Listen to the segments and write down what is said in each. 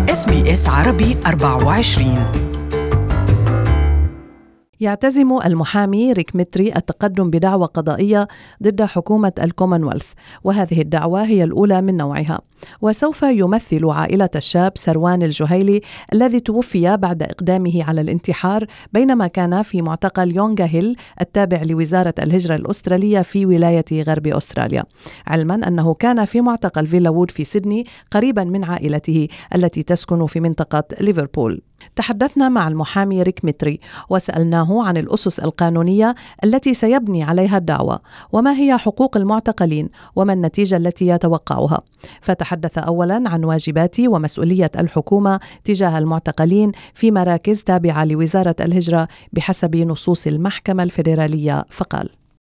SBS عربي 24. يعتزم المحامي ريك متري التقدم بدعوى قضائية ضد حكومة الكومنولث، وهذه الدعوى هي الأولى من نوعها. وسوف يمثل عائلة الشاب سروان الجهيلي الذي توفي بعد إقدامه على الانتحار بينما كان في معتقل يونغا هيل التابع لوزارة الهجرة الأسترالية في ولاية غرب أستراليا، علما أنه كان في معتقل فيلا وود في سيدني قريبا من عائلته التي تسكن في منطقة ليفربول. تحدثنا مع المحامي ريك متري وسألناه عن الأسس القانونية التي سيبني عليها الدعوة، وما هي حقوق المعتقلين وما النتيجة التي يتوقعها. فتحدث أولا عن واجبات ومسؤولية الحكومة تجاه المعتقلين في مراكز تابعة لوزارة الهجرة بحسب نصوص المحكمة الفيدرالية، فقال: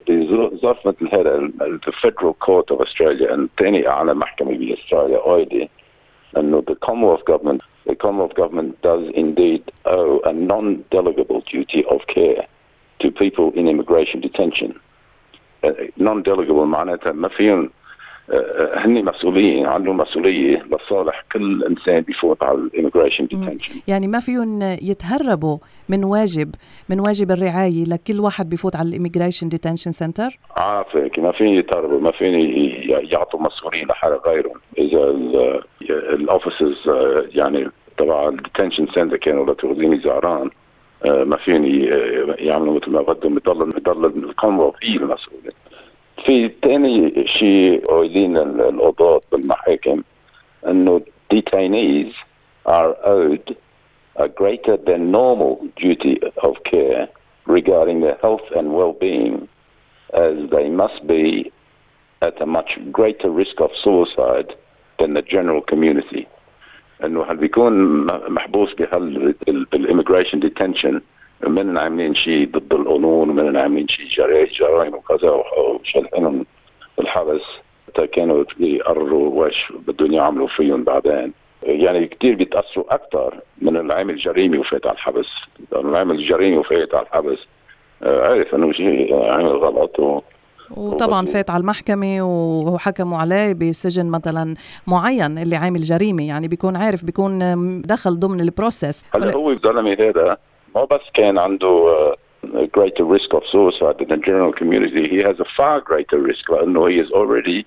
ظرف مثل هذا the Federal Court of Australia and ثاني أعلى محكمة بأستراليا أيضا أنه the Commonwealth Government does indeed owe a non-delegable duty of care to people in immigration detention. Non-delegable معناتها ما فيهم هني مسؤولين، عندهم مسؤولية لصالح كل إنسان بيفوت على immigration detention. يعني ما فيهم يتهربوا من واجب الرعاية لكل واحد بيفوت على immigration detention center. عافاك، ما فين يتهربوا، ما فين يعطوا مسؤولين لحال غيرهم. إذا الأوفيسز يعني تبع الديتنشن سنتر كانوا لتغذيني زعران، ما فين يعملوا مثل ما بدهم، يضل الكومنولث هي المسؤولة. في ثاني شيء قايلين القضاة بالمحاكم انه detainees are owed a greater than normal duty of care regarding their health and well-being, as they must be at a much greater risk of suicide than the general community. انه هل بيكون محبوس بالimmigration detention من عاملين شيء ضد القانون ومن عاملين شيء جرائم وكذا وشلحنهم الحبس كانوا يقرروا واش بدهم يعملوا فيهم بعدين. يعني كتير بيتأثروا أكتر من العامل الجريمي وفات على الحبس. العامل الجريمي وفات على الحبس عارف أنه شيء عامل غلط وطبعا فات على المحكمة وحكموا عليه بسجن مثلا معين اللي عامل جريمة، يعني بيكون عارف، بيكون دخل ضمن البروسيس. هلا هو الزلمة هذا ما بس كان عنده greater risk of suicide than the general community, he has a far greater risk لأنه he is already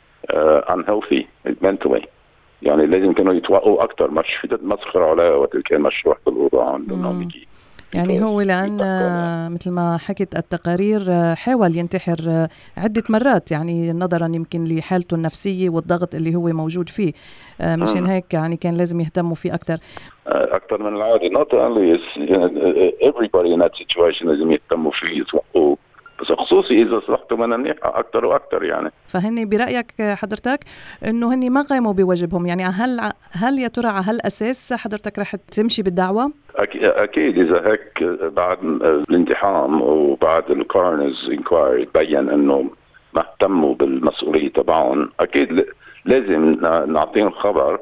unhealthy mentally. يعني لازم كانوا يتوقعوا أكتر، مش مسخر عليه وقت كان مشروع بالوضع عنده نوميكي. يعني هو لأن مثل ما حكت التقارير حاول ينتحر عدة مرات، يعني نظرا يمكن لحالته النفسية والضغط اللي هو موجود فيه، مشان هيك يعني كان لازم يهتموا فيه أكتر من العادة. not only is everybody in that situation لازم يهتموا فيه يتوقعوا، بس خصوصي إذا صحته من منيحة أكتر وأكتر. يعني فهني برأيك حضرتك إنه هني ما قاموا بواجبهم؟ يعني هل يا ترى على هالأساس حضرتك رح تمشي بالدعوة؟ أكيد إذا هيك بعد الانتحام وبعد الكورنرز انكوايري تبين إنه ما اهتموا بالمسؤولية تبعهم، أكيد لازم نعطيهم خبر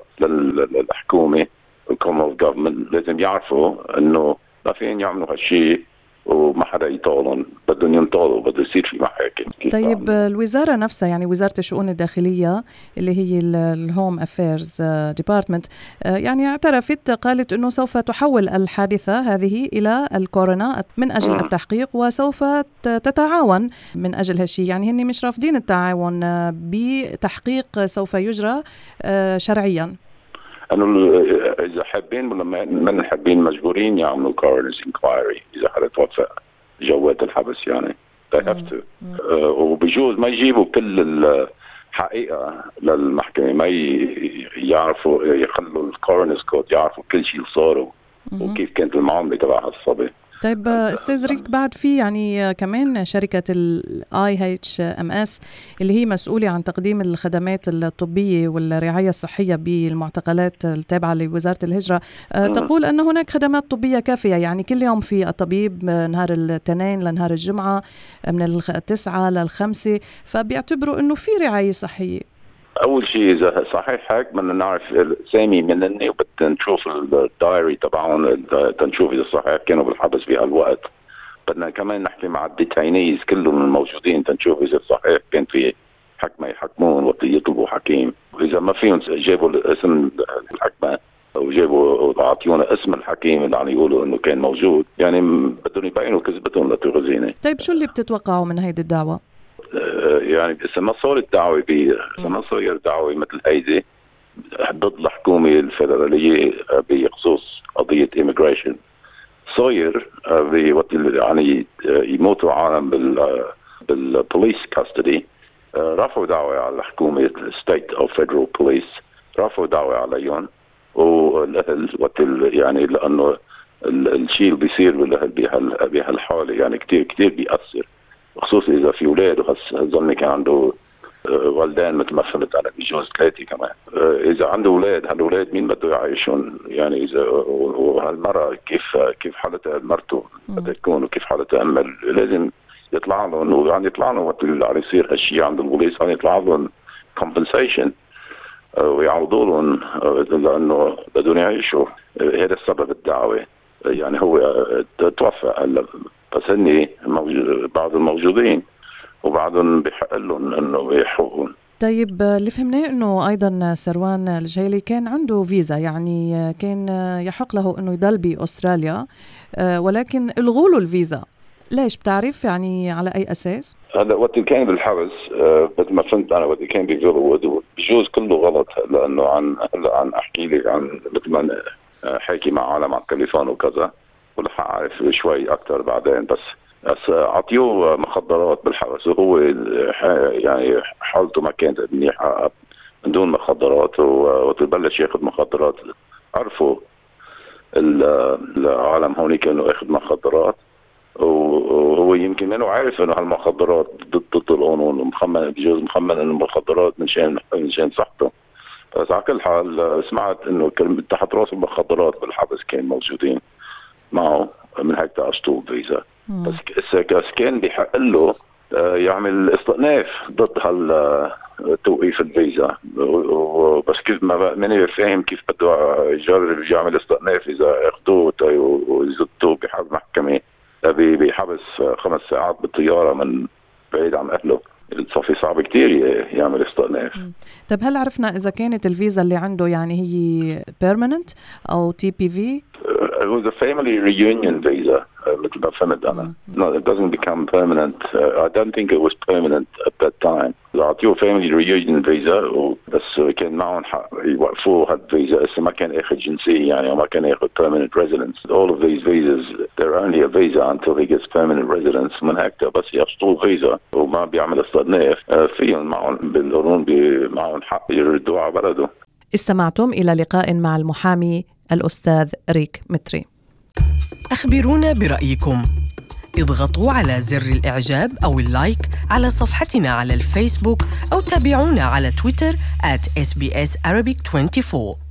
للحكومة الكومنولث جوفرمنت، لازم يعرفوا إنه ما فين يعملوا هالشيء وما حدا يطالن، بدهم ينطالوا، بده يصير في محاكم. طيب الوزارة نفسها، يعني وزارة الشؤون الداخلية اللي هي الهوم افيرز ديبارتمنت، يعني اعترفت، قالت انه سوف تحول الحادثة هذه الى الكورونا من اجل التحقيق، وسوف تتعاون من اجل هالشيء. يعني هن مش رافضين التعاون بتحقيق سوف يجرى شرعيا. انه اذا حابين ولا من حابين مجبورين يعملوا كورنرز انكوايري اذا حدا توفى جوات الحبس، يعني they have to. وبجوز ما يجيبوا كل الحقيقة للمحكمة، ما يعرفوا يخلوا الكورنرز كود يعرفوا كل شيء صار وكيف كانت المعاملة تبع الصبي. طيب استاذ ريك، بعد في يعني كمان شركة IHMS اللي هي مسؤولة عن تقديم الخدمات الطبية والرعاية الصحية بالمعتقلات التابعة لوزارة الهجرة، تقول أن هناك خدمات طبية كافية، يعني كل يوم في الطبيب نهار الاثنين لنهار الجمعة من 9 ل5، فبيعتبروا أنه في رعاية صحية. اول شيء اذا صحيح هيك بدنا نعرف سامي منني وبدنا نشوف الدايري تبعهم تنشوف اذا صحيح كانوا بالحبس بهالوقت. بدنا كمان نحكي مع الديتاينيز كلهم الموجودين تنشوف اذا صحيح كان في حكمه يحكمون وقت يطلبوا حكيم، واذا ما فيهم جابوا اسم الحكمه وجابوا وعطيونا اسم الحكيم اللي عم يقولوا انه كان موجود، يعني بدهم يبينوا كذبتهم لتوغزيني. طيب شو اللي بتتوقعوا من هيدي الدعوة؟ يعني إذا ما صارت دعوة ما صار دعوة مثل هيدي ضد الحكومة الفدرالية بخصوص قضية immigration، صاير يعني يموتوا عالم بالبوليس كاستدي، رفعوا دعوة على الحكومة state أو federal police، رفعوا دعوة عليهم، والأهل يعني لأنه الشيء اللي بيصير بالأهل بهالحالة يعني كتير بيأثر، خصوصا إذا في أولاد، وهالزلمة كان عنده والدين مثل ما فهمت أنا، بيجوز 3 كمان. إذا عنده أولاد، هالأولاد مين بده يعيشون؟ يعني إذا وهالمرة كيف حالتها مرته بدها تكون، وكيف حالتها أمها، لازم يطلع لهم، يعني يطلع لهم وقت اللي عم يصير هالشيء عند البوليس، يعني يطلع لهم compensation ويعوضوا لهم لأنه بدهم يعيشوا. هذا السبب الدعوة، يعني هو توفى هلا، بس هني بعض الموجودين وبعضهم بيحق لهم انه يحقون. طيب اللي فهمناه انه ايضا سروان الجهيلي كان عنده فيزا، يعني كان يحق له انه يضل باستراليا، ولكن الغوا له الفيزا. ليش بتعرف يعني على اي اساس؟ هلا وقت كان بالحبس مثل ما فهمت انا، وقت كان بفيلو بجوز كله غلط، لانه عن احكي لك عن مثل ما حكي مع عالم على التليفون وكذا، ورح اعرف شوي اكثر بعدين. بس عطيوه مخدرات بالحبس، وهو يعني حالته ما كانت منيحه من دون مخدرات، وتبلش ياخذ مخدرات. عرفوا العالم هوني كانوا ياخذ مخدرات، وهو يمكن منه عارف انه هالمخدرات ضد القانون، ومخمن بجوز مخمن انه المخدرات من شان صحته. بس على كل حال سمعت انه تحت راسه مخدرات بالحبس كان موجودين معه، من هيك تعشتوه فيزا. بس كان بيحق له يعمل استئناف ضد توقيف الفيزا، بس كيف ما ماني فاهم كيف بده يجرب يعمل استئناف اذا اخذوه ويزتوه بحبس محكمة بحبس 5 ساعات بالطيارة من بعيد عن أهله. صافي صعب كتير يعمل استئناف. طب هل عرفنا إذا كانت الفيزا اللي عنده يعني هي permanent أو TPV؟ It was a family reunion visa, مثل ما فهمت أنا. No, it doesn't become permanent. I don't think it was permanent at that time. عطيوه family reunion visa، بس كان معهم حق يوقفوه هالفيزا، إذا ما كان ياخذ جنسية يعني، وما كان ياخذ permanent residence. All of these visas, they're only a visa until he gets permanent residence. من هيك بس يشطوا فيزا وما بيعمل استئناف، فيهم معهم بالقانون معهم حق يردوا على بلده. استمعتم إلى لقاء مع المحامي الأستاذ ريك متري. أخبرونا برأيكم، اضغطوا على زر الإعجاب أو اللايك على صفحتنا على الفيسبوك، أو تابعونا على تويتر @SBS Arabic 24.